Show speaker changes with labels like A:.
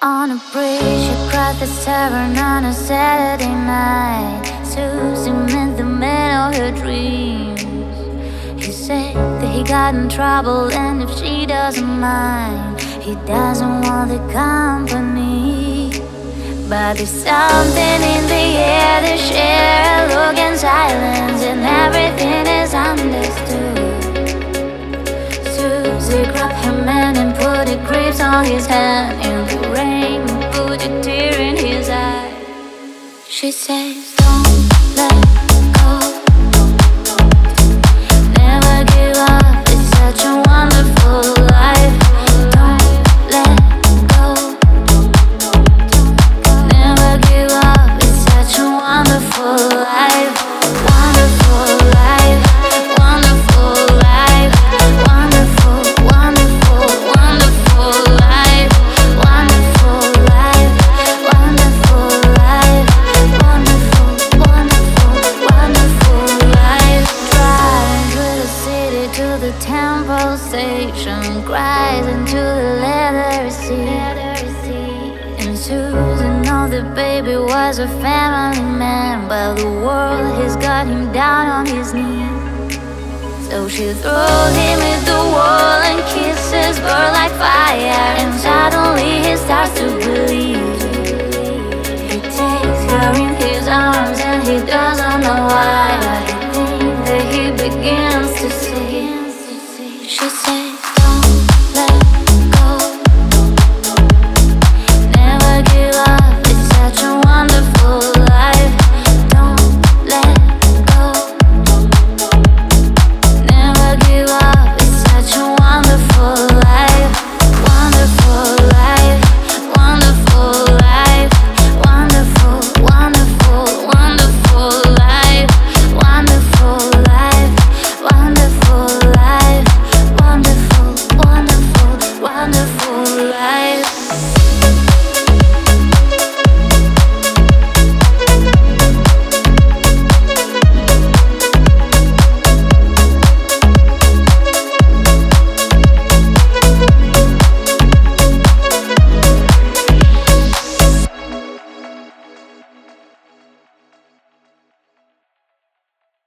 A: On a bridge across the Severn on a Saturday night, Susie in the middle of her dreams. He said that he got in trouble and if she doesn't mind, he doesn't want the company. But there's something in the air, they share a look and silence, and everything is understood. Susie grabbed her man and put a grip on his hand. In the rain, put a tear in his eye. She says, don't let go, never give up, it's such a wonderful life. Don't let go, never give up, it's such a wonderful life. Wonderful life, wonderful life, wonderful, wonderful, wonderful life. Wonderful life, wonderful life, wonderful, wonderful, wonderful life. Driving through the city to the Temple Station, cries into the leather seat. And Susan knows the baby was a family man, but the world has got him down on his knees. So she throws him at the wall and kisses burn like fire, and suddenly he starts to believe. He takes her in his arms and he doesn't know why, but he thinks that he begins